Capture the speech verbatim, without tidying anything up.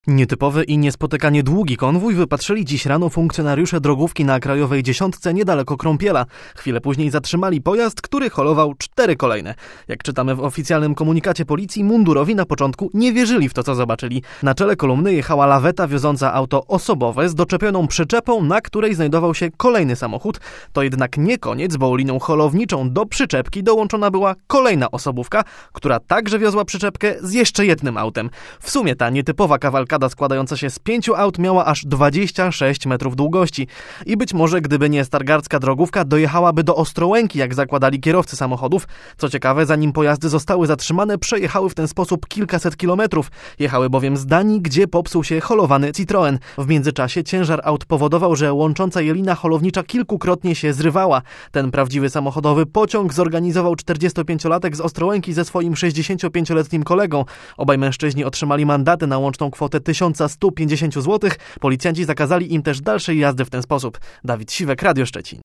Nietypowy i niespotykanie długi konwój wypatrzyli dziś rano funkcjonariusze drogówki na Krajowej Dziesiątce niedaleko Krąpiela. Chwilę później zatrzymali pojazd, który holował cztery kolejne. Jak czytamy w oficjalnym komunikacie policji, mundurowi na początku nie wierzyli w to, co zobaczyli. Na czele kolumny jechała laweta wioząca auto osobowe z doczepioną przyczepą, na której znajdował się kolejny samochód. To jednak nie koniec, bo linią holowniczą do przyczepki dołączona była kolejna osobówka, która także wiozła przyczepkę z jeszcze jednym autem. W sumie ta nietypowa kawalka składająca się z pięciu aut miała aż dwadzieścia sześć metrów długości. I być może, gdyby nie stargardzka drogówka, dojechałaby do Ostrołęki, jak zakładali kierowcy samochodów. Co ciekawe, zanim pojazdy zostały zatrzymane, przejechały w ten sposób kilkaset kilometrów. Jechały bowiem z Danii, gdzie popsuł się holowany Citroen. W międzyczasie ciężar aut powodował, że łącząca je lina holownicza kilkukrotnie się zrywała. Ten prawdziwy samochodowy pociąg zorganizował czterdziestopięciolatek z Ostrołęki ze swoim sześćdziesięciopięcioletnim kolegą. Obaj mężczyźni otrzymali mandaty na łączną kwotę tysiąc sto pięćdziesiąt złotych. Policjanci zakazali im też dalszej jazdy w ten sposób. Dawid Siwek, Radio Szczecin.